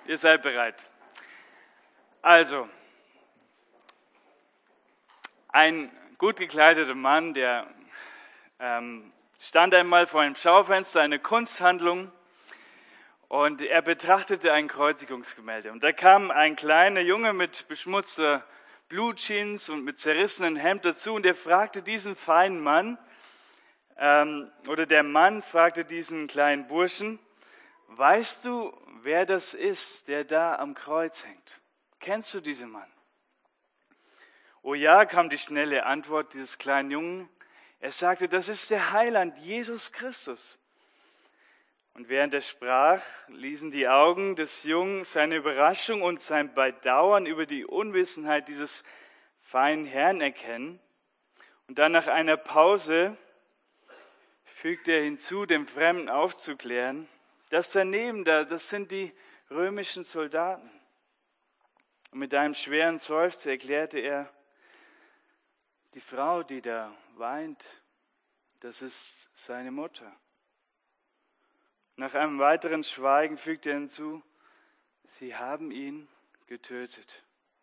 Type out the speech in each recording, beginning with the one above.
Ihr seid bereit. Also, ein gut gekleideter Mann, der stand einmal vor einem Schaufenster, eine Kunsthandlung, und er betrachtete ein Kreuzigungsgemälde. Und da kam ein kleiner Junge mit beschmutzter Blutjeans und mit zerrissenem Hemd dazu, und er fragte diesen feinen Mann, oder der Mann fragte diesen kleinen Burschen: Weißt du, wer das ist, der da am Kreuz hängt? Kennst du diesen Mann? Oh ja, kam die schnelle Antwort dieses kleinen Jungen. Er sagte, das ist der Heiland, Jesus Christus. Und während er sprach, ließen die Augen des Jungen seine Überraschung und sein Bedauern über die Unwissenheit dieses feinen Herrn erkennen. Und dann nach einer Pause fügte er hinzu, dem Fremden aufzuklären: Das daneben da, das sind die römischen Soldaten. Und mit einem schweren Seufzer erklärte er: Die Frau, die da weint, das ist seine Mutter. Nach einem weiteren Schweigen fügte er hinzu: Sie haben ihn getötet.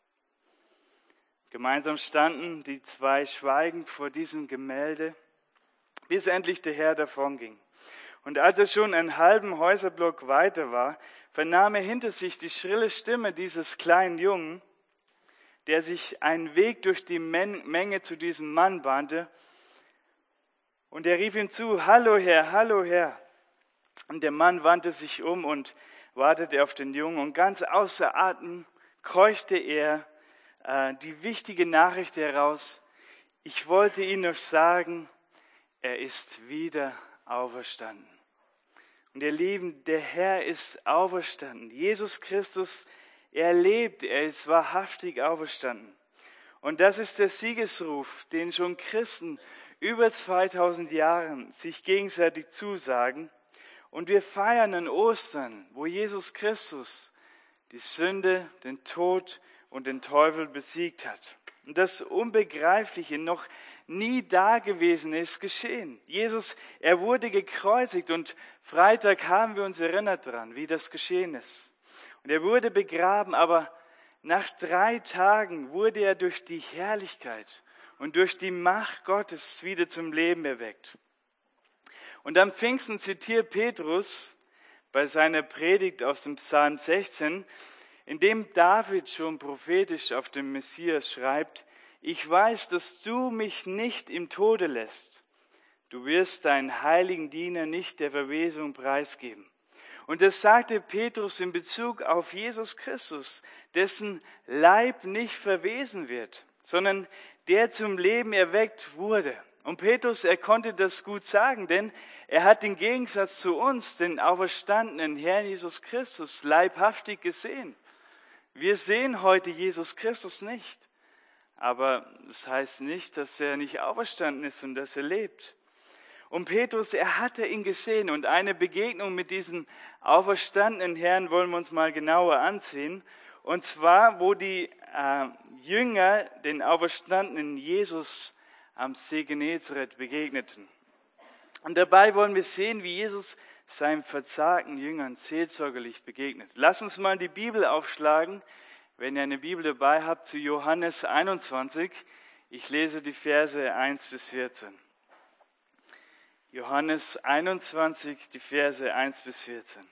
Gemeinsam standen die zwei schweigend vor diesem Gemälde, bis endlich der Herr davonging. Und als er schon einen halben Häuserblock weiter war, vernahm er hinter sich die schrille Stimme dieses kleinen Jungen, der sich einen Weg durch die Menge zu diesem Mann bahnte. Und er rief ihm zu: Hallo Herr, hallo Herr. Und der Mann wandte sich um und wartete auf den Jungen. Und ganz außer Atem keuchte er die wichtige Nachricht heraus: Ich wollte Ihnen noch sagen, er ist wieder auferstanden. Und ihr Lieben, der Herr ist auferstanden. Jesus Christus, er lebt, er ist wahrhaftig auferstanden. Und das ist der Siegesruf, den schon Christen über 2000 Jahren sich gegenseitig zusagen. Und wir feiern an Ostern, wo Jesus Christus die Sünde, den Tod und den Teufel besiegt hat. Und das Unbegreifliche, noch nie dagewesen ist geschehen. Jesus, er wurde gekreuzigt, und Freitag haben wir uns erinnert daran, wie das geschehen ist. Und er wurde begraben, aber nach 3 Tagen wurde er durch die Herrlichkeit und durch die Macht Gottes wieder zum Leben erweckt. Und am Pfingsten zitiert Petrus bei seiner Predigt aus dem Psalm 16, in dem David schon prophetisch auf den Messias schreibt: Ich weiß, dass du mich nicht im Tode lässt. Du wirst deinen heiligen Diener nicht der Verwesung preisgeben. Und das sagte Petrus in Bezug auf Jesus Christus, dessen Leib nicht verwesen wird, sondern der zum Leben erweckt wurde. Und Petrus, er konnte das gut sagen, denn er hat im Gegensatz zu uns den auferstandenen Herrn Jesus Christus leibhaftig gesehen. Wir sehen heute Jesus Christus nicht, aber das heißt nicht, dass er nicht auferstanden ist und dass er lebt. Und Petrus, er hatte ihn gesehen, und eine Begegnung mit diesem auferstandenen Herrn wollen wir uns mal genauer ansehen. Und zwar, wo die Jünger den auferstandenen Jesus am See Genezareth begegneten. Und dabei wollen wir sehen, wie Jesus seinen verzagten Jüngern seelsorgerlich begegnet. Lass uns mal die Bibel aufschlagen, wenn ihr eine Bibel dabei habt, zu Johannes 21. Ich lese die Verse 1 bis 14. Johannes 21, die Verse 1 bis 14.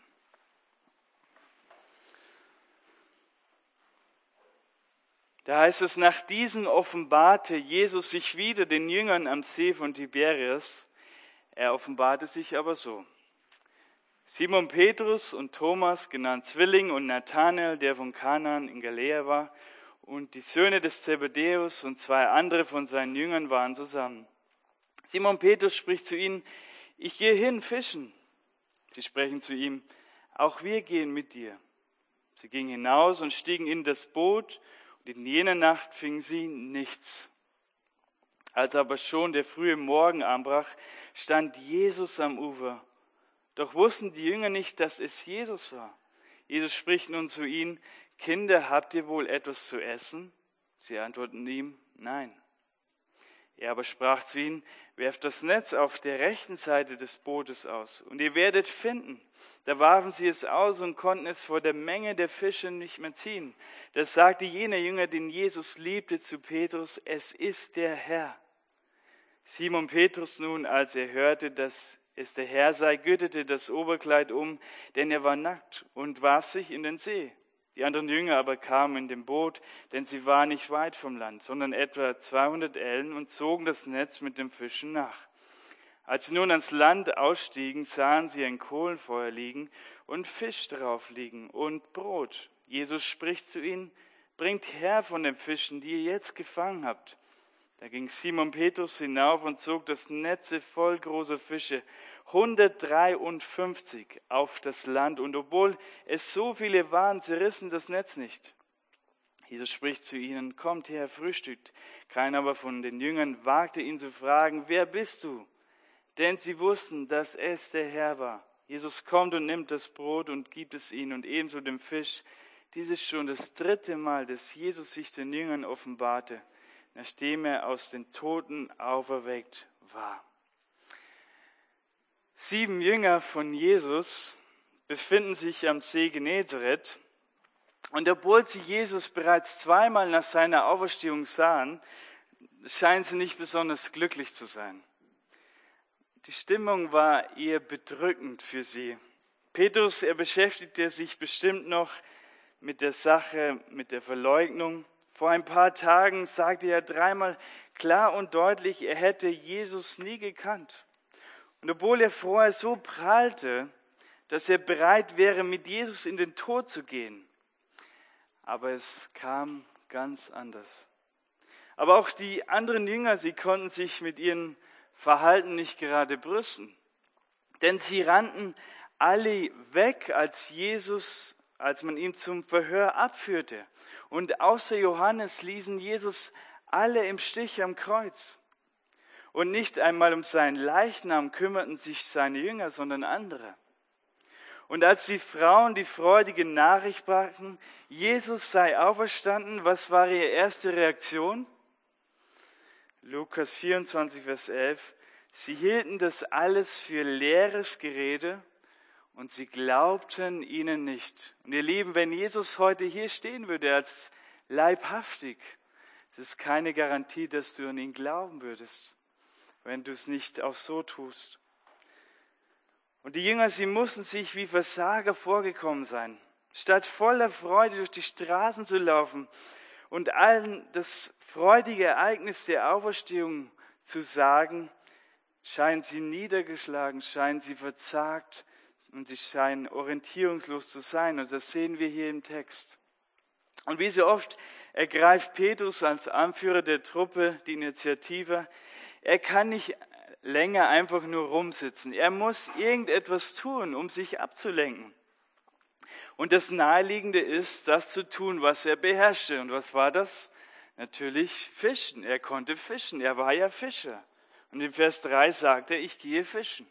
Da heißt es: Nach diesem offenbarte Jesus sich wieder den Jüngern am See von Tiberias. Er offenbarte sich aber so: Simon Petrus und Thomas, genannt Zwilling, und Nathanael, der von Kanaan in Galiläa war, und die Söhne des Zebedäus und 2 andere von seinen Jüngern waren zusammen. Simon Petrus spricht zu ihnen: Ich gehe hin fischen. Sie sprechen zu ihm: Auch wir gehen mit dir. Sie gingen hinaus und stiegen in das Boot, und in jener Nacht fingen sie nichts. Als aber schon der frühe Morgen anbrach, stand Jesus am Ufer. Doch wussten die Jünger nicht, dass es Jesus war. Jesus spricht nun zu ihnen: Kinder, habt ihr wohl etwas zu essen? Sie antworten ihm: Nein. Er aber sprach zu ihnen: Werft das Netz auf der rechten Seite des Bootes aus, und ihr werdet finden. Da warfen sie es aus und konnten es vor der Menge der Fische nicht mehr ziehen. Da sagte jener Jünger, den Jesus liebte, zu Petrus: Es ist der Herr. Simon Petrus nun, als er hörte, dass es der Herr sei, gürtete das Oberkleid um, denn er war nackt, und warf sich in den See. Die anderen Jünger aber kamen in dem Boot, denn sie waren nicht weit vom Land, sondern etwa 200 Ellen, und zogen das Netz mit den Fischen nach. Als sie nun ans Land ausstiegen, sahen sie ein Kohlenfeuer liegen und Fisch drauf liegen und Brot. Jesus spricht zu ihnen: Bringt her von den Fischen, die ihr jetzt gefangen habt. Da ging Simon Petrus hinauf und zog das Netze voll großer Fische, 153 auf das Land. Und obwohl es so viele waren, zerrissen das Netz nicht. Jesus spricht zu ihnen: Kommt her, frühstückt. Keiner aber von den Jüngern wagte ihn zu fragen: Wer bist du? Denn sie wussten, dass es der Herr war. Jesus kommt und nimmt das Brot und gibt es ihnen, und ebenso dem Fisch. Dies ist schon das 3. Mal, dass Jesus sich den Jüngern offenbarte, nachdem er aus den Toten auferweckt war. 7 Jünger von Jesus befinden sich am See Genezareth, und obwohl sie Jesus bereits 2-mal nach seiner Auferstehung sahen, scheinen sie nicht besonders glücklich zu sein. Die Stimmung war eher bedrückend für sie. Petrus, er beschäftigte sich bestimmt noch mit der Sache, mit der Verleugnung. Vor ein paar Tagen sagte er 3-mal klar und deutlich, er hätte Jesus nie gekannt. Und obwohl er vorher so prahlte, dass er bereit wäre, mit Jesus in den Tod zu gehen, aber es kam ganz anders. Aber auch die anderen Jünger, sie konnten sich mit ihrem Verhalten nicht gerade brüsten. Denn sie rannten alle weg, als man ihn zum Verhör abführte. Und außer Johannes ließen Jesus alle im Stich am Kreuz. Und nicht einmal um seinen Leichnam kümmerten sich seine Jünger, sondern andere. Und als die Frauen die freudige Nachricht brachten, Jesus sei auferstanden, was war ihre erste Reaktion? Lukas 24, Vers 11. Sie hielten das alles für leeres Gerede und sie glaubten ihnen nicht. Und ihr Lieben, wenn Jesus heute hier stehen würde als leibhaftig, das ist keine Garantie, dass du an ihn glauben würdest, wenn du es nicht auch so tust. Und die Jünger, sie mussten sich wie Versager vorgekommen sein. Statt voller Freude durch die Straßen zu laufen und allen das freudige Ereignis der Auferstehung zu sagen, scheinen sie niedergeschlagen, scheinen sie verzagt und sie scheinen orientierungslos zu sein. Und das sehen wir hier im Text. Und wie so oft ergreift Petrus als Anführer der Truppe die Initiative. Er kann nicht länger einfach nur rumsitzen. Er muss irgendetwas tun, um sich abzulenken. Und das Naheliegende ist, das zu tun, was er beherrschte. Und was war das? Natürlich Fischen. Er konnte fischen. Er war ja Fischer. Und in Vers 3 sagt er: Ich gehe fischen.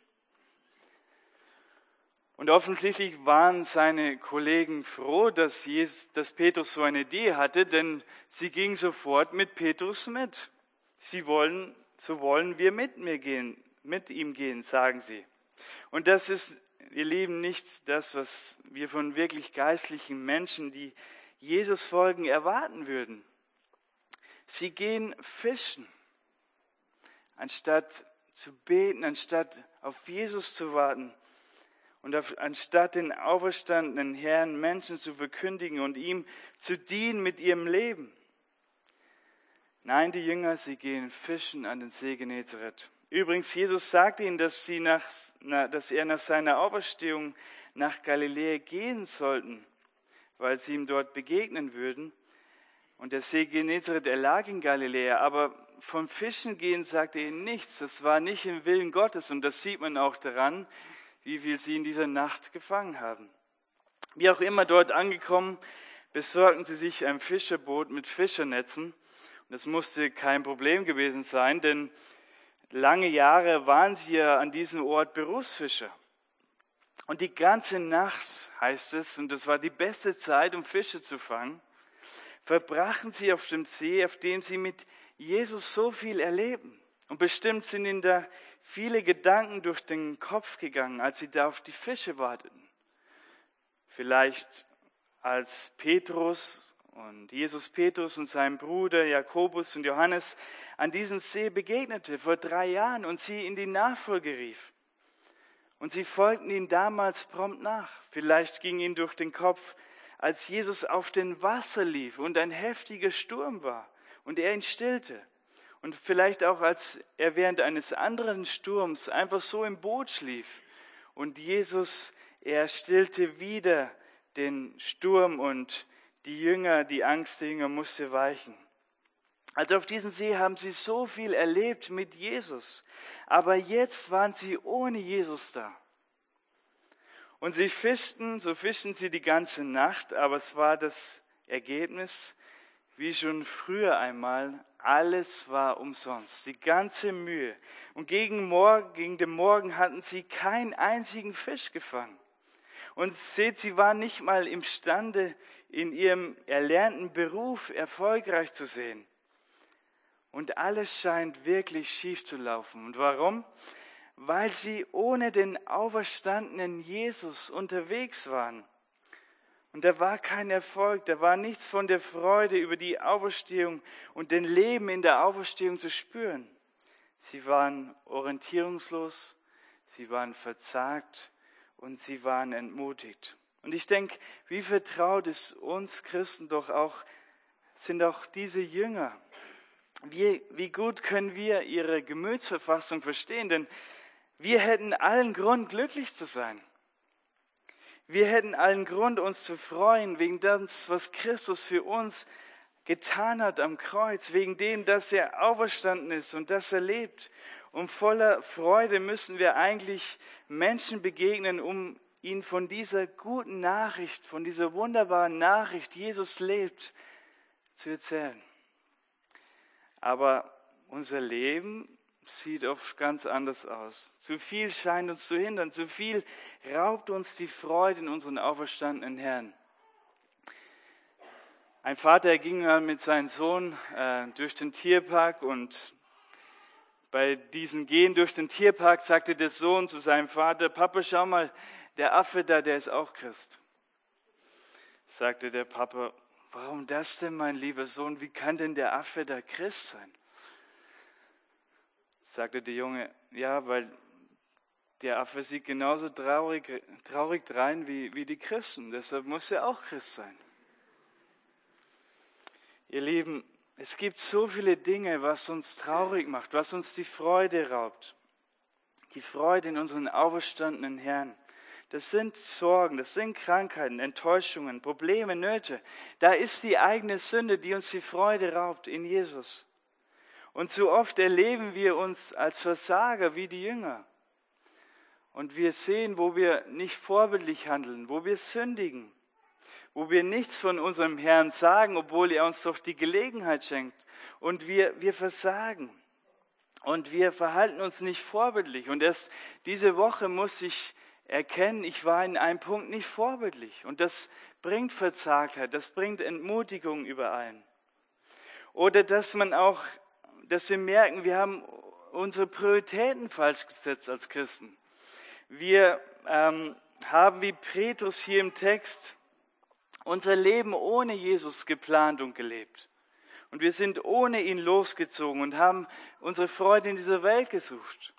Und offensichtlich waren seine Kollegen froh, dass Petrus so eine Idee hatte, denn sie gingen sofort mit Petrus mit. So wollen wir mit ihm gehen, sagen sie. Und das ist, ihr Lieben, nicht das, was wir von wirklich geistlichen Menschen, die Jesus folgen, erwarten würden. Sie gehen fischen, anstatt zu beten, anstatt auf Jesus zu warten und anstatt den auferstandenen Herrn Menschen zu verkündigen und ihm zu dienen mit ihrem Leben. Nein, die Jünger, sie gehen fischen an den See Genezareth. Übrigens, Jesus sagte ihnen, dass er nach seiner Auferstehung nach Galiläa gehen sollten, weil sie ihm dort begegnen würden. Und der See Genezareth, er lag in Galiläa, aber vom Fischen gehen sagte er ihnen nichts. Das war nicht im Willen Gottes, und das sieht man auch daran, wie viel sie in dieser Nacht gefangen haben. Wie auch immer, dort angekommen, besorgten sie sich ein Fischerboot mit Fischernetzen. Das musste kein Problem gewesen sein, denn lange Jahre waren sie ja an diesem Ort Berufsfischer. Und die ganze Nacht, heißt es, und das war die beste Zeit, um Fische zu fangen, verbrachten sie auf dem See, auf dem sie mit Jesus so viel erleben. Und bestimmt sind ihnen da viele Gedanken durch den Kopf gegangen, als sie da auf die Fische warteten. Vielleicht als Petrus und seinem Bruder Jakobus und Johannes an diesem See begegnete vor 3 Jahren und sie in die Nachfolge rief. Und sie folgten ihm damals prompt nach. Vielleicht ging ihnen durch den Kopf, als Jesus auf dem Wasser lief und ein heftiger Sturm war und er ihn stillte. Und vielleicht auch, als er während eines anderen Sturms einfach so im Boot schlief und Jesus, er stillte wieder den Sturm und die Angst der Jünger musste weichen. Also auf diesem See haben sie so viel erlebt mit Jesus, aber jetzt waren sie ohne Jesus da. Und sie fischten, so fischten sie die ganze Nacht, aber es war das Ergebnis, wie schon früher einmal, alles war umsonst, die ganze Mühe. Und gegen den Morgen hatten sie keinen einzigen Fisch gefangen. Und seht, sie waren nicht mal imstande, in ihrem erlernten Beruf erfolgreich zu sein. Und alles scheint wirklich schief zu laufen. Und warum? Weil sie ohne den auferstandenen Jesus unterwegs waren. Und da war kein Erfolg, da war nichts von der Freude über die Auferstehung und dem Leben in der Auferstehung zu spüren. Sie waren orientierungslos, sie waren verzagt und sie waren entmutigt. Und ich denke, wie vertraut es uns Christen sind auch diese Jünger. Wie gut können wir ihre Gemütsverfassung verstehen, denn wir hätten allen Grund, glücklich zu sein. Wir hätten allen Grund, uns zu freuen, wegen das, was Christus für uns getan hat am Kreuz, wegen dem, dass er auferstanden ist und dass er lebt. Und voller Freude müssen wir eigentlich Menschen begegnen, um ihnen von dieser guten Nachricht, von dieser wunderbaren Nachricht, Jesus lebt, zu erzählen. Aber unser Leben sieht oft ganz anders aus. Zu viel scheint uns zu hindern, zu viel raubt uns die Freude in unseren auferstandenen Herrn. Ein Vater ging mal mit seinem Sohn durch den Tierpark und bei diesem Gehen durch den Tierpark sagte der Sohn zu seinem Vater: Papa, schau mal, der Affe da, der ist auch Christ. Sagte der Papa: Warum das denn, mein lieber Sohn? Wie kann denn der Affe da Christ sein? Sagte der Junge: Ja, weil der Affe sieht genauso traurig drein wie die Christen. Deshalb muss er auch Christ sein. Ihr Lieben, es gibt so viele Dinge, was uns traurig macht, was uns die Freude raubt. Die Freude in unseren auferstandenen Herrn. Das sind Sorgen, das sind Krankheiten, Enttäuschungen, Probleme, Nöte. Da ist die eigene Sünde, die uns die Freude raubt in Jesus. Und so oft erleben wir uns als Versager wie die Jünger. Und wir sehen, wo wir nicht vorbildlich handeln, wo wir sündigen, wo wir nichts von unserem Herrn sagen, obwohl er uns doch die Gelegenheit schenkt. Und wir versagen. Und wir verhalten uns nicht vorbildlich. Und erst diese Woche muss ich erkennen, ich war in einem Punkt nicht vorbildlich. Und das bringt Verzagtheit, das bringt Entmutigung überein. Oder dass wir merken, wir haben unsere Prioritäten falsch gesetzt als Christen. Wir haben wie Petrus hier im Text unser Leben ohne Jesus geplant und gelebt. Und wir sind ohne ihn losgezogen und haben unsere Freude in dieser Welt gesucht.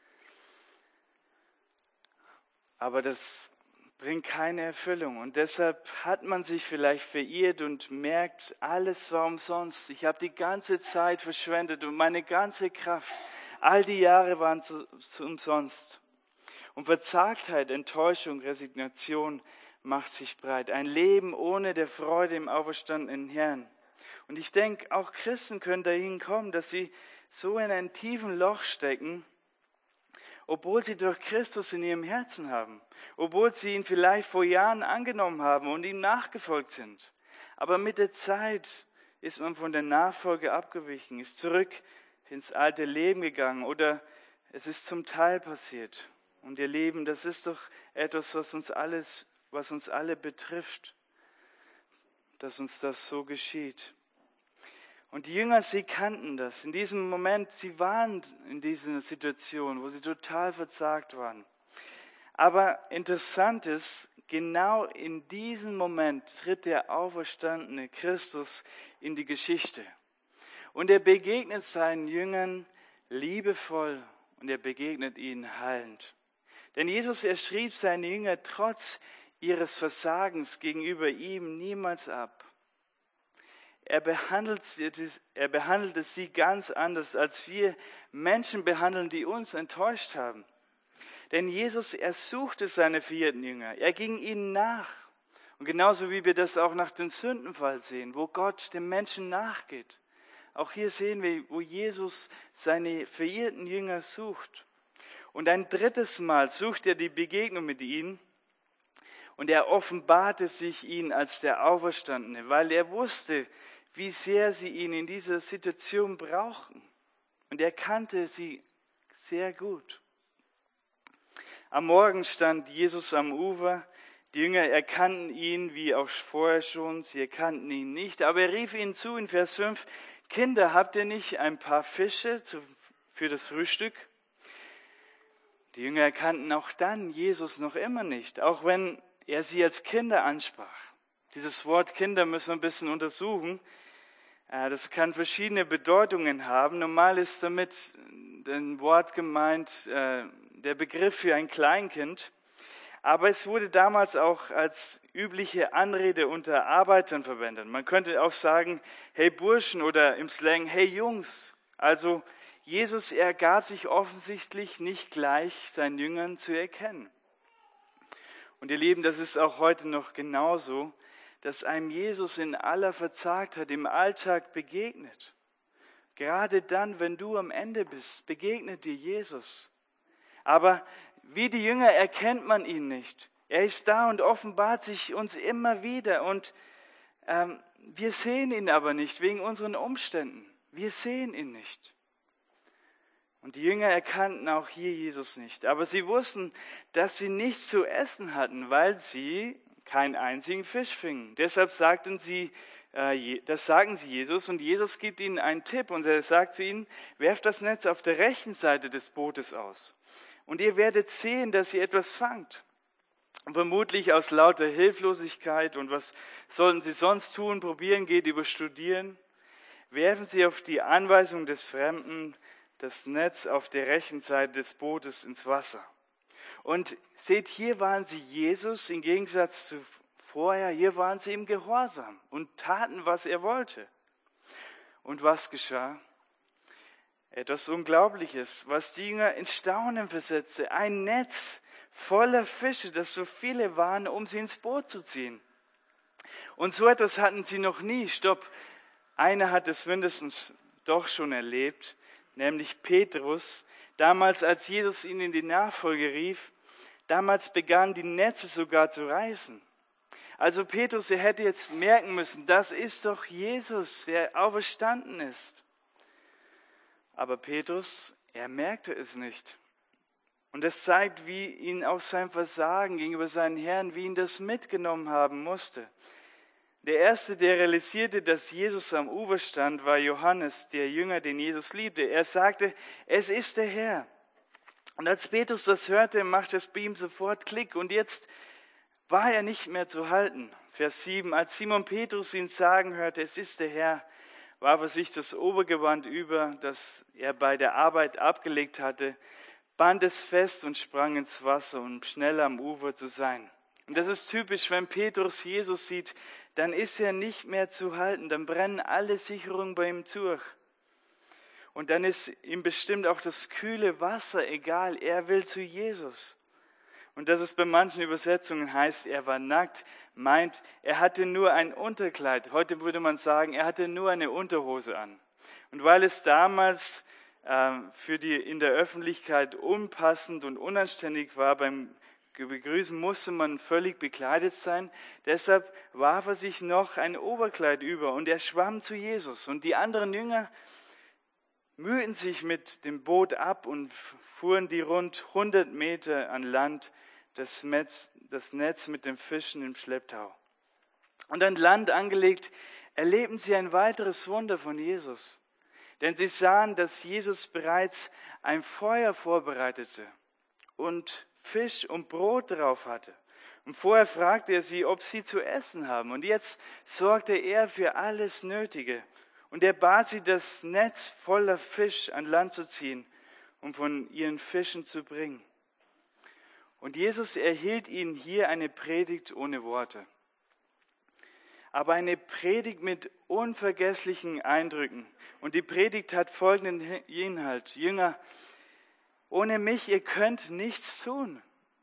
Aber das bringt keine Erfüllung. Und deshalb hat man sich vielleicht verirrt und merkt, alles war umsonst. Ich habe die ganze Zeit verschwendet und meine ganze Kraft. All die Jahre waren umsonst. Und Verzagtheit, Enttäuschung, Resignation macht sich breit. Ein Leben ohne der Freude im auferstandenen Herrn. Und ich denke, auch Christen können dahin kommen, dass sie so in einem tiefen Loch stecken, obwohl sie durch Christus in ihrem Herzen haben, obwohl sie ihn vielleicht vor Jahren angenommen haben und ihm nachgefolgt sind. Aber mit der Zeit ist man von der Nachfolge abgewichen, ist zurück ins alte Leben gegangen oder es ist zum Teil passiert. Und ihr Lieben, das ist doch etwas, was uns alle betrifft, dass uns das so geschieht. Und die Jünger, sie kannten das. In diesem Moment, sie waren in dieser Situation, wo sie total verzagt waren. Aber interessant ist, genau in diesem Moment tritt der auferstandene Christus in die Geschichte. Und er begegnet seinen Jüngern liebevoll und er begegnet ihnen heilend. Denn Jesus, er schrieb seine Jünger trotz ihres Versagens gegenüber ihm niemals ab. Er behandelte sie ganz anders, als wir Menschen behandeln, die uns enttäuscht haben. Denn Jesus, er suchte seine verehrten Jünger. Er ging ihnen nach. Und genauso wie wir das auch nach dem Sündenfall sehen, wo Gott dem Menschen nachgeht. Auch hier sehen wir, wo Jesus seine verehrten Jünger sucht. Und ein drittes Mal sucht er die Begegnung mit ihnen. Und er offenbarte sich ihnen als der Auferstandene, weil er wusste, wie sehr sie ihn in dieser Situation brauchten. Und er kannte sie sehr gut. Am Morgen stand Jesus am Ufer. Die Jünger erkannten ihn, wie auch vorher schon. Sie erkannten ihn nicht. Aber er rief ihnen zu in Vers 5, Kinder, habt ihr nicht ein paar Fische für das Frühstück? Die Jünger erkannten auch dann Jesus noch immer nicht, auch wenn er sie als Kinder ansprach. Dieses Wort Kinder müssen wir ein bisschen untersuchen. Das kann verschiedene Bedeutungen haben. Normal ist damit ein Wort gemeint, der Begriff für ein Kleinkind. Aber es wurde damals auch als übliche Anrede unter Arbeitern verwendet. Man könnte auch sagen, hey Burschen oder im Slang, hey Jungs. Also Jesus, er gab sich offensichtlich nicht gleich seinen Jüngern zu erkennen. Und ihr Lieben, das ist auch heute noch genauso, dass einem Jesus in aller Verzagtheit im Alltag begegnet. Gerade dann, wenn du am Ende bist, begegnet dir Jesus. Aber wie die Jünger erkennt man ihn nicht. Er ist da und offenbart sich uns immer wieder. Und wir sehen ihn aber nicht wegen unseren Umständen. Wir sehen ihn nicht. Und die Jünger erkannten auch hier Jesus nicht. Aber sie wussten, dass sie nichts zu essen hatten, weil sie keinen einzigen Fisch fingen. Deshalb sagten sie Jesus und Jesus gibt ihnen einen Tipp und er sagt zu ihnen, werft das Netz auf der rechten Seite des Bootes aus und ihr werdet sehen, dass ihr etwas fangt. Und vermutlich aus lauter Hilflosigkeit und was sollten sie sonst tun, probieren geht über Studieren, werfen sie auf die Anweisung des Fremden das Netz auf der rechten Seite des Bootes ins Wasser. Und seht, hier waren sie Jesus im Gegensatz zu vorher, hier waren sie ihm gehorsam und taten, was er wollte. Und was geschah? Etwas Unglaubliches, was die Jünger in Staunen versetzte. Ein Netz voller Fische, das so viele waren, um sie ins Boot zu ziehen. Und so etwas hatten sie noch nie. Stopp, einer hat es mindestens doch schon erlebt, nämlich Petrus. Damals, als Jesus ihn in die Nachfolge rief, damals begannen die Netze sogar zu reißen. Also Petrus, er hätte jetzt merken müssen, das ist doch Jesus, der auferstanden ist. Aber Petrus, er merkte es nicht. Und das zeigt, wie ihn auch sein Versagen gegenüber seinen Herrn, wie ihn das mitgenommen haben musste. Der Erste, der realisierte, dass Jesus am Ufer stand, war Johannes, der Jünger, den Jesus liebte. Er sagte, es ist der Herr. Und als Petrus das hörte, machte es bei ihm sofort Klick. Und jetzt war er nicht mehr zu halten. Vers 7, als Simon Petrus ihn sagen hörte, es ist der Herr, warf er sich das Obergewand über, das er bei der Arbeit abgelegt hatte, band es fest und sprang ins Wasser, um schneller am Ufer zu sein. Und das ist typisch, wenn Petrus Jesus sieht, dann ist er nicht mehr zu halten, dann brennen alle Sicherungen bei ihm durch. Und dann ist ihm bestimmt auch das kühle Wasser egal, er will zu Jesus. Und dass es bei manchen Übersetzungen heißt, er war nackt, meint, er hatte nur ein Unterkleid. Heute würde man sagen, er hatte nur eine Unterhose an. Und weil es damals für die in der Öffentlichkeit unpassend und unanständig war, beim Begrüßen musste man völlig bekleidet sein. Deshalb warf er sich noch ein Oberkleid über und er schwamm zu Jesus. Und die anderen Jünger mühten sich mit dem Boot ab und fuhren die rund 100 Meter an Land, das Netz mit den Fischen im Schlepptau. Und an Land angelegt, erlebten sie ein weiteres Wunder von Jesus. Denn sie sahen, dass Jesus bereits ein Feuer vorbereitete und Fisch und Brot drauf hatte. Und vorher fragte er sie, ob sie zu essen haben. Und jetzt sorgte er für alles Nötige. Und er bat sie, das Netz voller Fisch an Land zu ziehen, um von ihren Fischen zu bringen. Und Jesus erhielt ihnen hier eine Predigt ohne Worte. Aber eine Predigt mit unvergesslichen Eindrücken. Und die Predigt hat folgenden Inhalt. Jünger, ohne mich, ihr könnt nichts tun.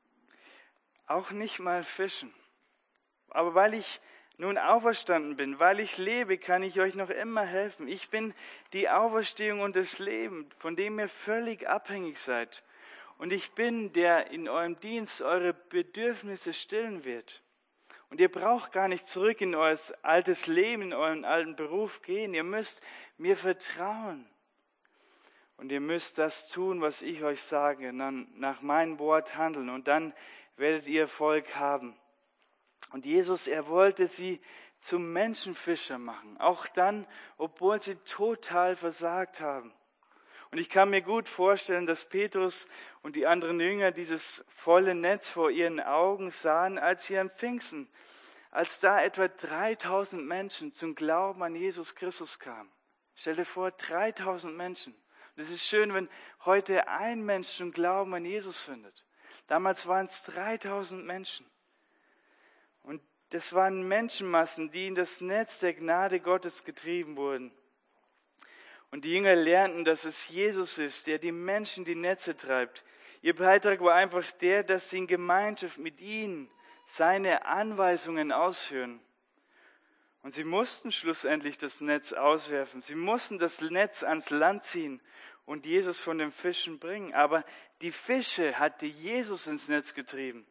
Auch nicht mal fischen. Aber weil ich nun auferstanden bin, weil ich lebe, kann ich euch noch immer helfen. Ich bin die Auferstehung und das Leben, von dem ihr völlig abhängig seid. Und ich bin, der in eurem Dienst eure Bedürfnisse stillen wird. Und ihr braucht gar nicht zurück in euer altes Leben, in euren alten Beruf gehen. Ihr müsst mir vertrauen. Und ihr müsst das tun, was ich euch sage, dann nach meinem Wort handeln. Und dann werdet ihr Erfolg haben. Und Jesus, er wollte sie zum Menschenfischer machen. Auch dann, obwohl sie total versagt haben. Und ich kann mir gut vorstellen, dass Petrus und die anderen Jünger dieses volle Netz vor ihren Augen sahen, als sie am Pfingsten, als da etwa 3000 Menschen zum Glauben an Jesus Christus kamen. Stell dir vor, 3000 Menschen. Und es ist schön, wenn heute ein Mensch zum Glauben an Jesus findet. Damals waren es 3000 Menschen. Und das waren Menschenmassen, die in das Netz der Gnade Gottes getrieben wurden. Und die Jünger lernten, dass es Jesus ist, der die Menschen die Netze treibt. Ihr Beitrag war einfach der, dass sie in Gemeinschaft mit ihnen seine Anweisungen ausführen. Und sie mussten schlussendlich das Netz auswerfen. Sie mussten das Netz ans Land ziehen und Jesus von den Fischen bringen. Aber die Fische hatte Jesus ins Netz getrieben.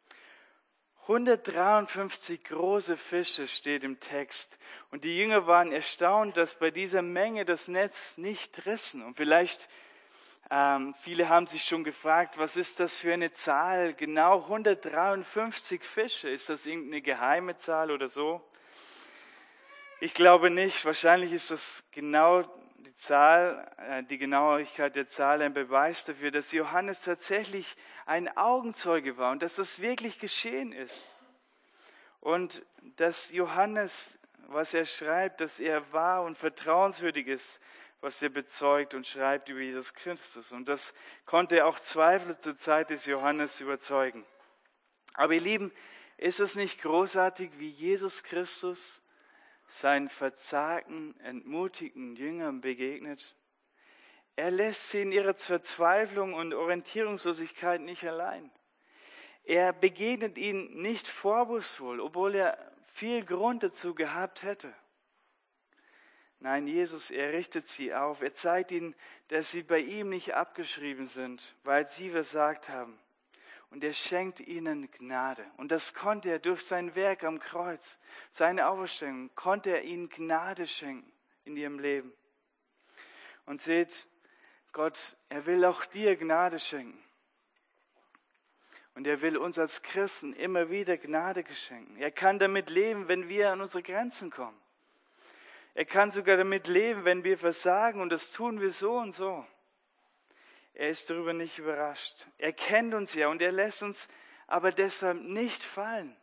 153 große Fische steht im Text. Und die Jünger waren erstaunt, dass bei dieser Menge das Netz nicht rissen. Und vielleicht, viele haben sich schon gefragt, was ist das für eine Zahl? Genau 153 Fische. Ist das irgendeine geheime Zahl oder so? Ich glaube nicht. Wahrscheinlich ist das genau die Zahl, die Genauigkeit der Zahl ein Beweis dafür, dass Johannes tatsächlich ein Augenzeuge war und dass das wirklich geschehen ist. Und dass Johannes, was er schreibt, dass er wahr und vertrauenswürdig ist, was er bezeugt und schreibt über Jesus Christus. Und das konnte auch Zweifler zur Zeit des Johannes überzeugen. Aber ihr Lieben, ist es nicht großartig, wie Jesus Christus seinen verzagten, entmutigten Jüngern begegnet? Er lässt sie in ihrer Verzweiflung und Orientierungslosigkeit nicht allein. Er begegnet ihnen nicht vorwurfsvoll, obwohl er viel Grund dazu gehabt hätte. Nein, Jesus, er richtet sie auf. Er zeigt ihnen, dass sie bei ihm nicht abgeschrieben sind, weil sie versagt haben. Und er schenkt ihnen Gnade. Und das konnte er durch sein Werk am Kreuz, seine Auferstehung, konnte er ihnen Gnade schenken in ihrem Leben. Und seht, Gott, er will auch dir Gnade schenken. Und er will uns als Christen immer wieder Gnade schenken. Er kann damit leben, wenn wir an unsere Grenzen kommen. Er kann sogar damit leben, wenn wir versagen, und das tun wir so und so. Er ist darüber nicht überrascht. Er kennt uns ja und er lässt uns aber deshalb nicht fallen.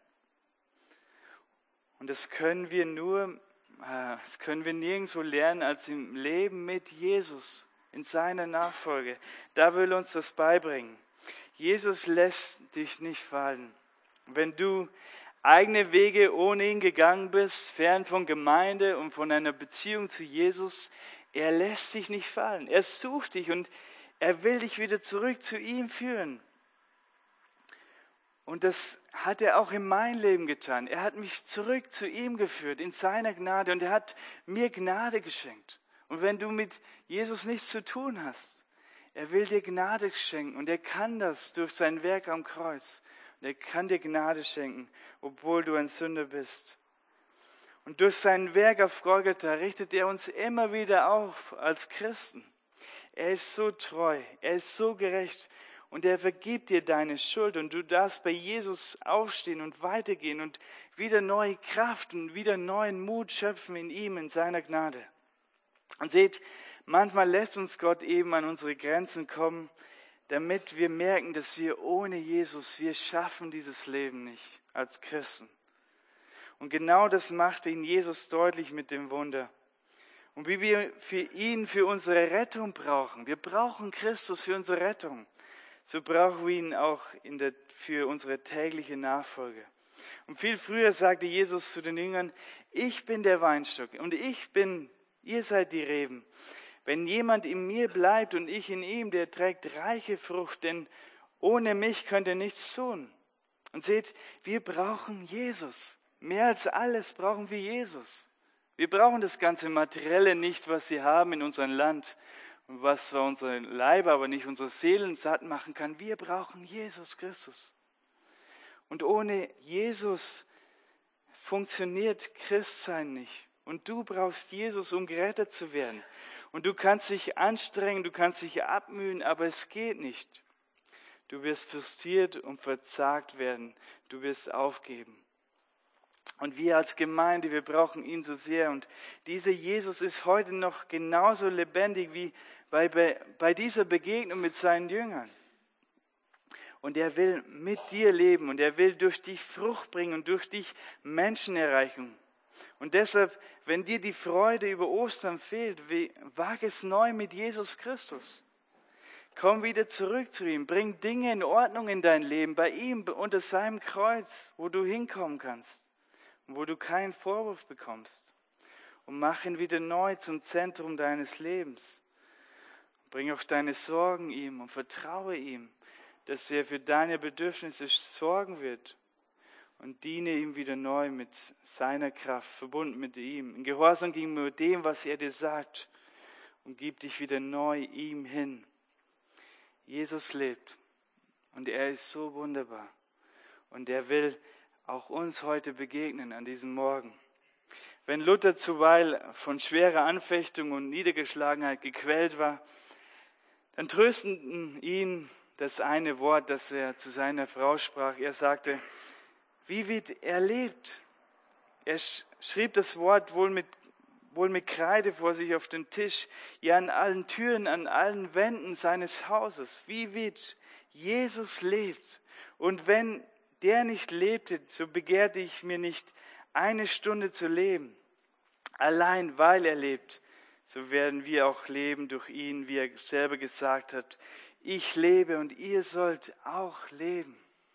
Und das können wir nirgendwo lernen als im Leben mit Jesus, in seiner Nachfolge. Da will uns das beibringen. Jesus lässt dich nicht fallen. Wenn du eigene Wege ohne ihn gegangen bist, fern von Gemeinde und von einer Beziehung zu Jesus, er lässt dich nicht fallen. Er sucht dich und er will dich wieder zurück zu ihm führen. Und das hat er auch in mein Leben getan. Er hat mich zurück zu ihm geführt, in seiner Gnade. Und er hat mir Gnade geschenkt. Und wenn du mit Jesus nichts zu tun hast, er will dir Gnade schenken. Und er kann das durch sein Werk am Kreuz. Und er kann dir Gnade schenken, obwohl du ein Sünder bist. Und durch sein Werk auf Golgatha richtet er uns immer wieder auf als Christen. Er ist so treu, er ist so gerecht und er vergibt dir deine Schuld und du darfst bei Jesus aufstehen und weitergehen und wieder neue Kraft und wieder neuen Mut schöpfen in ihm, in seiner Gnade. Und seht, manchmal lässt uns Gott eben an unsere Grenzen kommen, damit wir merken, dass wir ohne Jesus, wir schaffen dieses Leben nicht als Christen. Und genau das machte ihn Jesus deutlich mit dem Wunder. Und wie wir für unsere Rettung brauchen, wir brauchen Christus für unsere Rettung, so brauchen wir ihn auch für unsere tägliche Nachfolge. Und viel früher sagte Jesus zu den Jüngern, ich bin der Weinstock und ihr seid die Reben. Wenn jemand in mir bleibt und ich in ihm, der trägt reiche Frucht, denn ohne mich könnt ihr nichts tun. Und seht, wir brauchen Jesus. Mehr als alles brauchen wir Jesus. Wir brauchen das ganze Materielle nicht, was sie haben in unserem Land und was zwar unsere Leiber, aber nicht unsere Seelen satt machen kann. Wir brauchen Jesus Christus. Und ohne Jesus funktioniert Christsein nicht. Und du brauchst Jesus, um gerettet zu werden. Und du kannst dich anstrengen, du kannst dich abmühen, aber es geht nicht. Du wirst frustriert und verzagt werden. Du wirst aufgeben. Und wir als Gemeinde, wir brauchen ihn so sehr. Und dieser Jesus ist heute noch genauso lebendig wie bei dieser Begegnung mit seinen Jüngern. Und er will mit dir leben und er will durch dich Frucht bringen und durch dich Menschen erreichen. Und deshalb, wenn dir die Freude über Ostern fehlt, wage es neu mit Jesus Christus. Komm wieder zurück zu ihm, bring Dinge in Ordnung in dein Leben, bei ihm unter seinem Kreuz, wo du hinkommen kannst und wo du keinen Vorwurf bekommst. Und mach ihn wieder neu zum Zentrum deines Lebens. Bring auch deine Sorgen ihm und vertraue ihm, dass er für deine Bedürfnisse sorgen wird. Und diene ihm wieder neu mit seiner Kraft, verbunden mit ihm. In Gehorsam gegenüber dem, was er dir sagt. Und gib dich wieder neu ihm hin. Jesus lebt. Und er ist so wunderbar. Und er will auch uns heute begegnen an diesem Morgen. Wenn Luther zuweilen von schwerer Anfechtung und Niedergeschlagenheit gequält war, dann trösteten ihn das eine Wort, das er zu seiner Frau sprach. Er sagte, wie wird er lebt? Er schrieb das Wort wohl mit Kreide vor sich auf den Tisch, ja an allen Türen, an allen Wänden seines Hauses. Wie wird Jesus lebt? Und wenn der nicht lebte, so begehrte ich mir nicht eine Stunde zu leben. Allein weil er lebt, so werden wir auch leben durch ihn, wie er selber gesagt hat. Ich lebe und ihr sollt auch leben.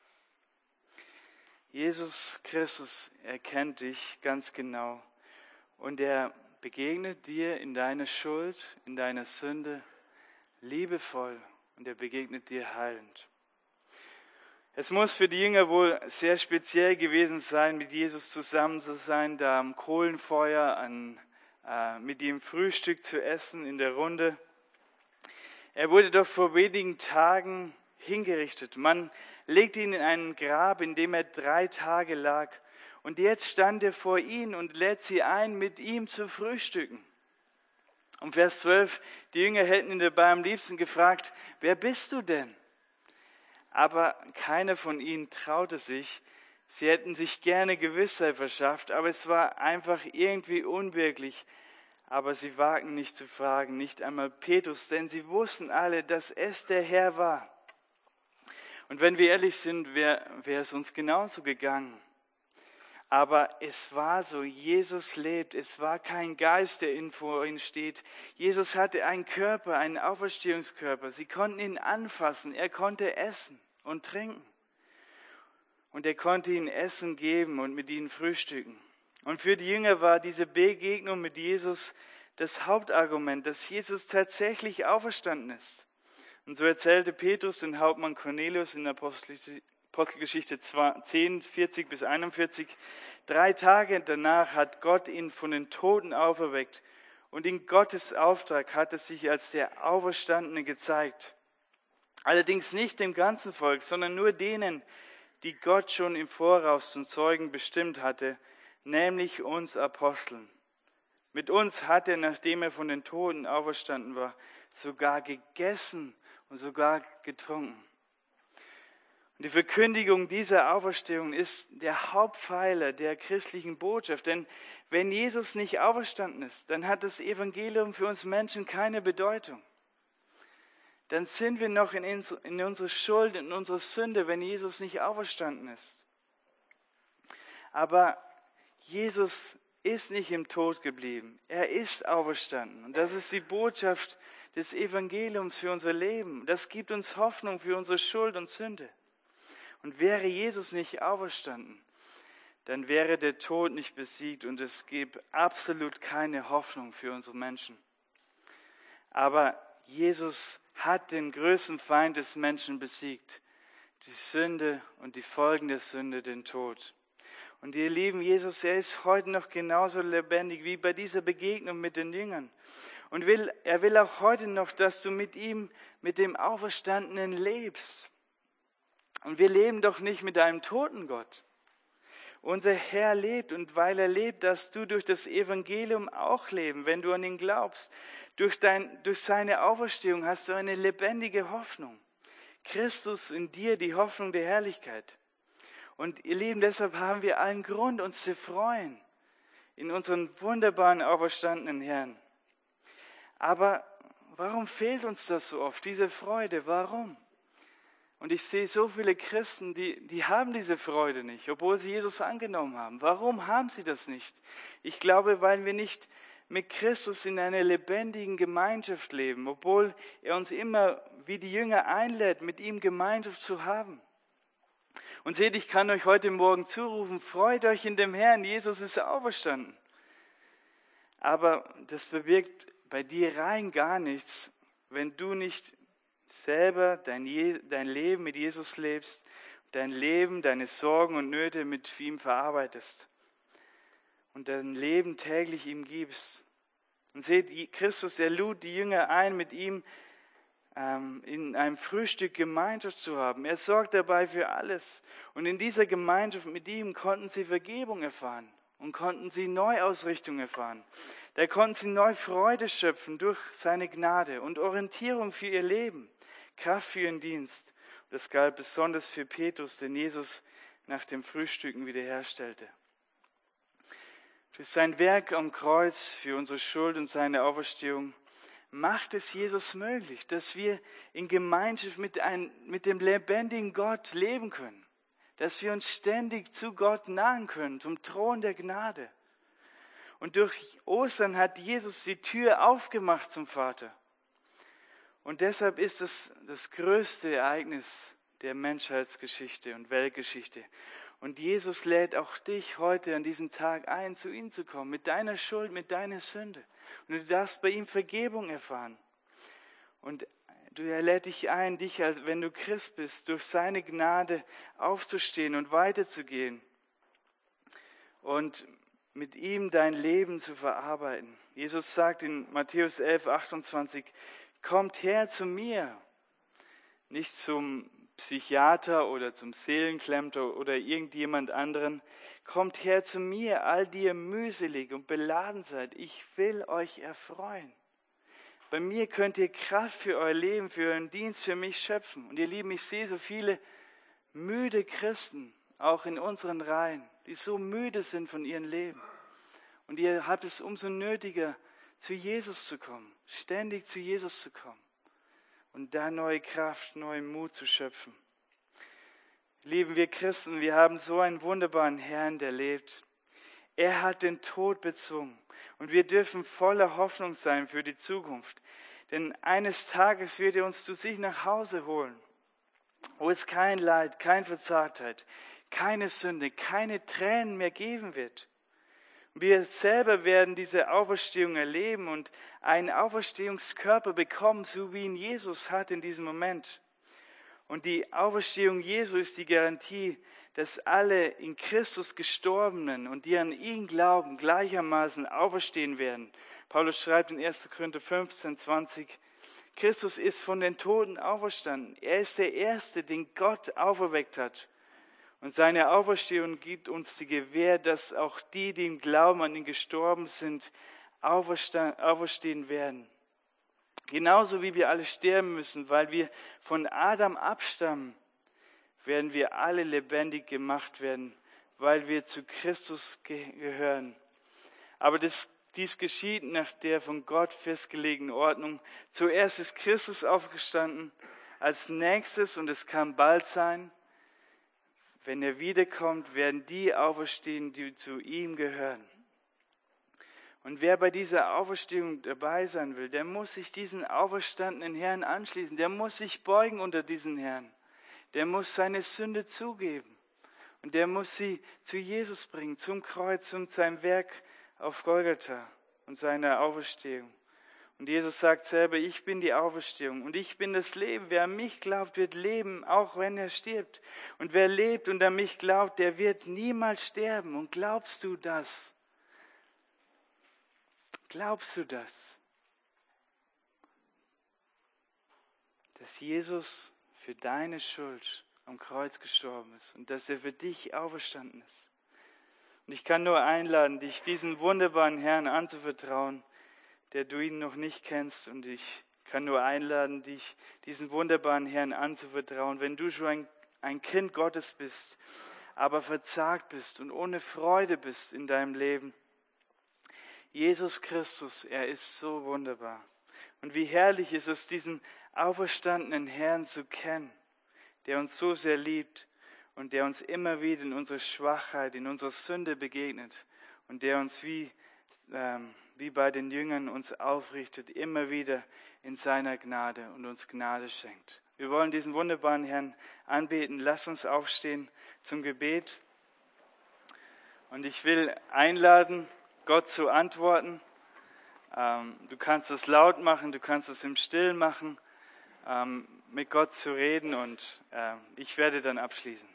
Jesus Christus erkennt dich ganz genau und er begegnet dir in deiner Schuld, in deiner Sünde liebevoll und er begegnet dir heilend. Es muss für die Jünger wohl sehr speziell gewesen sein, mit Jesus zusammen zu sein, da am Kohlenfeuer, mit ihm Frühstück zu essen in der Runde. Er wurde doch vor wenigen Tagen hingerichtet. Man legte ihn in einen Grab, in dem er 3 Tage lag. Und jetzt stand er vor ihnen und lädt sie ein, mit ihm zu frühstücken. Und Vers 12, die Jünger hätten ihn dabei am liebsten gefragt, wer bist du denn? Aber keiner von ihnen traute sich. Sie hätten sich gerne Gewissheit verschafft, aber es war einfach irgendwie unwirklich. Aber sie wagten nicht zu fragen, nicht einmal Petrus, denn sie wussten alle, dass es der Herr war. Und wenn wir ehrlich sind, wäre es uns genauso gegangen. Aber es war so, Jesus lebt, es war kein Geist, der vor ihnen steht. Jesus hatte einen Körper, einen Auferstehungskörper. Sie konnten ihn anfassen, er konnte essen und trinken. Und er konnte ihnen Essen geben und mit ihnen frühstücken. Und für die Jünger war diese Begegnung mit Jesus das Hauptargument, dass Jesus tatsächlich auferstanden ist. Und so erzählte Petrus den Hauptmann Cornelius in Apostelgeschichte 10, 40 bis 41, 3 Tage danach hat Gott ihn von den Toten auferweckt und in Gottes Auftrag hat er sich als der Auferstandene gezeigt. Allerdings nicht dem ganzen Volk, sondern nur denen, die Gott schon im Voraus zum Zeugen bestimmt hatte, nämlich uns Aposteln. Mit uns hat er, nachdem er von den Toten auferstanden war, sogar gegessen und sogar getrunken. Und die Verkündigung dieser Auferstehung ist der Hauptpfeiler der christlichen Botschaft. Denn wenn Jesus nicht auferstanden ist, dann hat das Evangelium für uns Menschen keine Bedeutung. Dann sind wir noch in unserer Schuld, in unserer Sünde, wenn Jesus nicht auferstanden ist. Aber Jesus ist nicht im Tod geblieben. Er ist auferstanden. Und das ist die Botschaft des Evangeliums für unser Leben. Das gibt uns Hoffnung für unsere Schuld und Sünde. Und wäre Jesus nicht auferstanden, dann wäre der Tod nicht besiegt und es gäbe absolut keine Hoffnung für unsere Menschen. Aber Jesus hat den größten Feind des Menschen besiegt, die Sünde und die Folgen der Sünde, den Tod. Und ihr Lieben, Jesus, er ist heute noch genauso lebendig wie bei dieser Begegnung mit den Jüngern. Und er will auch heute noch, dass du mit ihm, mit dem Auferstandenen lebst. Und wir leben doch nicht mit einem toten Gott. Unser Herr lebt und weil er lebt, darfst du durch das Evangelium auch leben, wenn du an ihn glaubst. Durch seine Auferstehung hast du eine lebendige Hoffnung. Christus in dir, die Hoffnung der Herrlichkeit. Und ihr Lieben, deshalb haben wir allen Grund, uns zu freuen in unseren wunderbaren, auferstandenen Herrn. Aber warum fehlt uns das so oft, diese Freude? Warum? Und ich sehe so viele Christen, die haben diese Freude nicht, obwohl sie Jesus angenommen haben. Warum haben sie das nicht? Ich glaube, weil wir nicht mit Christus in einer lebendigen Gemeinschaft leben, obwohl er uns immer wie die Jünger einlädt, mit ihm Gemeinschaft zu haben. Und seht, ich kann euch heute Morgen zurufen, freut euch in dem Herrn, Jesus ist auferstanden. Aber das bewirkt bei dir rein gar nichts, wenn du nicht selber dein Leben mit Jesus lebst, dein Leben, deine Sorgen und Nöte mit ihm verarbeitest und dein Leben täglich ihm gibst. Und seht, Christus, er lud die Jünger ein, mit ihm in einem Frühstück Gemeinschaft zu haben. Er sorgt dabei für alles. Und in dieser Gemeinschaft mit ihm konnten sie Vergebung erfahren und konnten sie Neuausrichtung erfahren. Da konnten sie neu Freude schöpfen durch seine Gnade und Orientierung für ihr Leben, Kraft für ihren Dienst. Das galt besonders für Petrus, den Jesus nach dem Frühstücken wiederherstellte. Durch sein Werk am Kreuz für unsere Schuld und seine Auferstehung macht es Jesus möglich, dass wir in Gemeinschaft mit dem lebendigen Gott leben können, dass wir uns ständig zu Gott nahen können, zum Thron der Gnade. Und durch Ostern hat Jesus die Tür aufgemacht zum Vater. Und deshalb ist es das größte Ereignis der Menschheitsgeschichte und Weltgeschichte. Und Jesus lädt auch dich heute an diesem Tag ein, zu ihm zu kommen, mit deiner Schuld, mit deiner Sünde. Und du darfst bei ihm Vergebung erfahren. Und er lädt dich ein, wenn du Christ bist, durch seine Gnade aufzustehen und weiterzugehen. Und mit ihm dein Leben zu verarbeiten. Jesus sagt in Matthäus 11, 28, kommt her zu mir, nicht zum Psychiater oder zum Seelenklempner oder irgendjemand anderen. Kommt her zu mir, all die ihr mühselig und beladen seid. Ich will euch erfreuen. Bei mir könnt ihr Kraft für euer Leben, für euren Dienst, für mich schöpfen. Und ihr Lieben, ich sehe so viele müde Christen, auch in unseren Reihen, die so müde sind von ihrem Leben. Und ihr habt es umso nötiger, zu Jesus zu kommen, ständig zu Jesus zu kommen und da neue Kraft, neuen Mut zu schöpfen. Lieben wir Christen, wir haben so einen wunderbaren Herrn, der lebt. Er hat den Tod bezwungen und wir dürfen voller Hoffnung sein für die Zukunft. Denn eines Tages wird er uns zu sich nach Hause holen, wo es kein Leid, keine Verzagtheit, keine Sünde, keine Tränen mehr geben wird. Wir selber werden diese Auferstehung erleben und einen Auferstehungskörper bekommen, so wie ihn Jesus hat in diesem Moment. Und die Auferstehung Jesu ist die Garantie, dass alle in Christus Gestorbenen und die an ihn glauben, gleichermaßen auferstehen werden. Paulus schreibt in 1. Korinther 15, 20, Christus ist von den Toten auferstanden. Er ist der Erste, den Gott auferweckt hat. Und seine Auferstehung gibt uns die Gewähr, dass auch die, die im Glauben an ihn gestorben sind, auferstehen werden. Genauso wie wir alle sterben müssen, weil wir von Adam abstammen, werden wir alle lebendig gemacht werden, weil wir zu Christus gehören. Aber dies geschieht nach der von Gott festgelegten Ordnung. Zuerst ist Christus aufgestanden, als nächstes, und es kann bald sein, wenn er wiederkommt, werden die auferstehen, die zu ihm gehören. Und wer bei dieser Auferstehung dabei sein will, der muss sich diesen auferstandenen Herrn anschließen. Der muss sich beugen unter diesen Herrn. Der muss seine Sünde zugeben. Und der muss sie zu Jesus bringen, zum Kreuz und seinem Werk auf Golgatha und seiner Auferstehung. Und Jesus sagt selber, ich bin die Auferstehung und ich bin das Leben. Wer an mich glaubt, wird leben, auch wenn er stirbt. Und wer lebt und an mich glaubt, der wird niemals sterben. Und glaubst du das? Glaubst du das? Dass Jesus für deine Schuld am Kreuz gestorben ist und dass er für dich auferstanden ist. Und ich kann nur einladen, dich diesen wunderbaren Herrn anzuvertrauen, der du ihn noch nicht kennst. Und ich kann nur einladen, dich diesen wunderbaren Herrn anzuvertrauen, wenn du schon ein Kind Gottes bist, aber verzagt bist und ohne Freude bist in deinem Leben. Jesus Christus, er ist so wunderbar. Und wie herrlich ist es, diesen auferstandenen Herrn zu kennen, der uns so sehr liebt und der uns immer wieder in unserer Schwachheit, in unserer Sünde begegnet und der uns wie bei den Jüngern uns aufrichtet, immer wieder in seiner Gnade und uns Gnade schenkt. Wir wollen diesen wunderbaren Herrn anbeten. Lass uns aufstehen zum Gebet. Und ich will einladen, Gott zu antworten. Du kannst es laut machen, du kannst es im Stillen machen, mit Gott zu reden, und ich werde dann abschließen.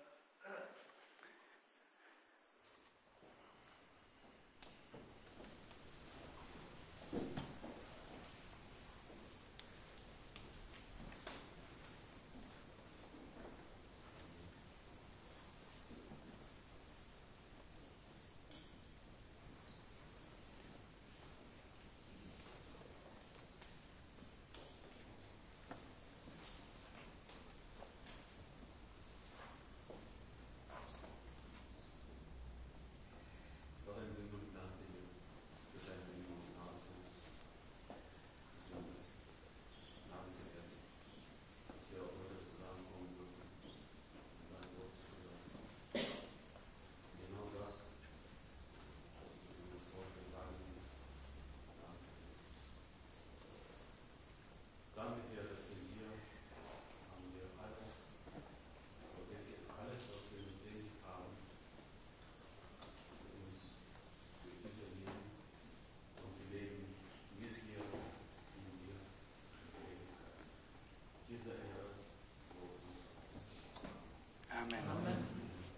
Amen.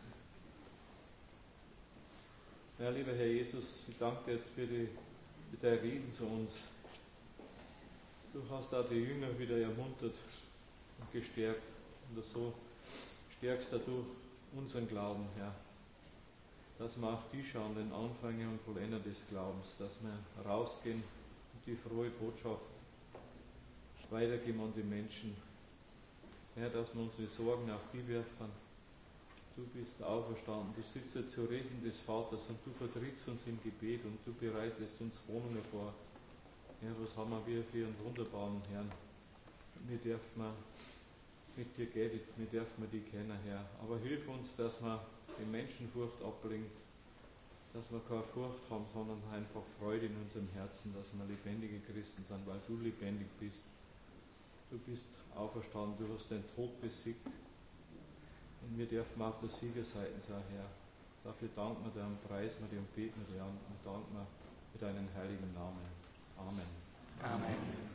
Ja, lieber Herr Jesus, ich danke dir jetzt für dein Reden zu uns. Du hast auch die Jünger wieder ermuntert und gestärkt. Und so stärkst du unseren Glauben, Herr. Dass wir auf dich schauen, den Anfänger und Vollender des Glaubens. Dass wir rausgehen und die frohe Botschaft weitergeben an die Menschen. Herr, dass wir unsere Sorgen auf dich werfen. Du bist auferstanden, du sitzt jetzt zur Rechten des Vaters und du vertrittst uns im Gebet und du bereitest uns Wohnungen vor. Herr, was haben wir für einen wunderbaren Herrn. Wir dürfen mit dir gehen, wir dürfen dich kennen, Herr. Aber hilf uns, dass wir die Menschenfurcht abbringen, dass wir keine Furcht haben, sondern einfach Freude in unserem Herzen, dass wir lebendige Christen sind, weil du lebendig bist. Du bist auferstanden, du hast den Tod besiegt. Und wir dürfen auf der Siegerseite sein, Herr. Dafür danken wir dir und preisen wir dir und beten wir dir an und danken wir für deinen heiligen Namen. Amen. Amen.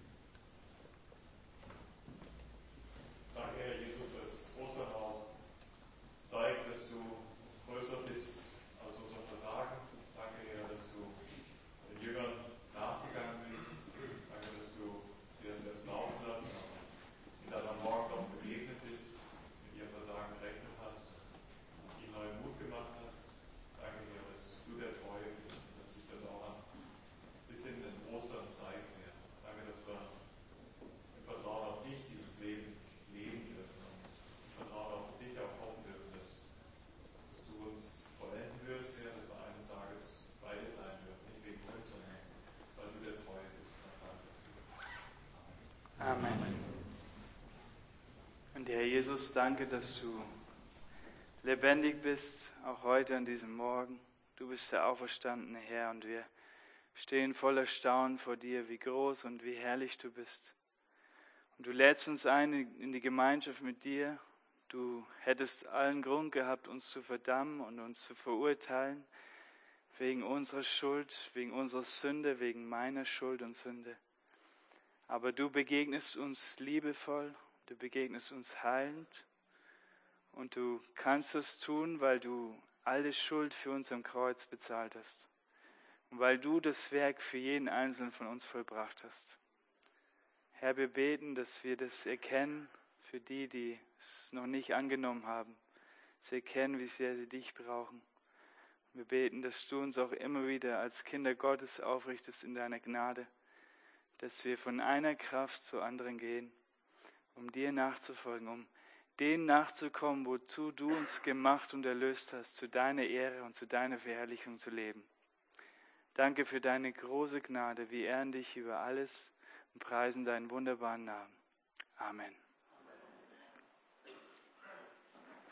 Danke, Herr Jesus, dass Osterhaus zeigt, dass du größer bist als unser Versagen. Danke, Herr, dass du den Jüngern nachgegangen bist. Danke, dass du sie das erst laufen lassen hast, in deiner Morgen auch begegnet bist, mit ihrem Versagen gerechnet hast, ihnen neuen Mut gemacht hast. Danke, Herr, dass du der Treue bist, dass sich das auch ein bisschen in Ostern zeigt, Herr. Danke, Jesus, danke, dass du lebendig bist, auch heute an diesem Morgen. Du bist der auferstandene Herr und wir stehen voller Staunen vor dir, wie groß und wie herrlich du bist. Und du lädst uns ein in die Gemeinschaft mit dir. Du hättest allen Grund gehabt, uns zu verdammen und uns zu verurteilen, wegen unserer Schuld, wegen unserer Sünde, wegen meiner Schuld und Sünde. Aber du begegnest uns liebevoll, du begegnest uns heilend und du kannst es tun, weil du alle Schuld für uns am Kreuz bezahlt hast und weil du das Werk für jeden Einzelnen von uns vollbracht hast. Herr, wir beten, dass wir das erkennen, für die, die es noch nicht angenommen haben. Sie erkennen, wie sehr sie dich brauchen. Wir beten, dass du uns auch immer wieder als Kinder Gottes aufrichtest in deiner Gnade, dass wir von einer Kraft zur anderen gehen, um dir nachzufolgen, um denen nachzukommen, wozu du uns gemacht und erlöst hast, zu deiner Ehre und zu deiner Verherrlichung zu leben. Danke für deine große Gnade. Wir ehren dich über alles und preisen deinen wunderbaren Namen. Amen.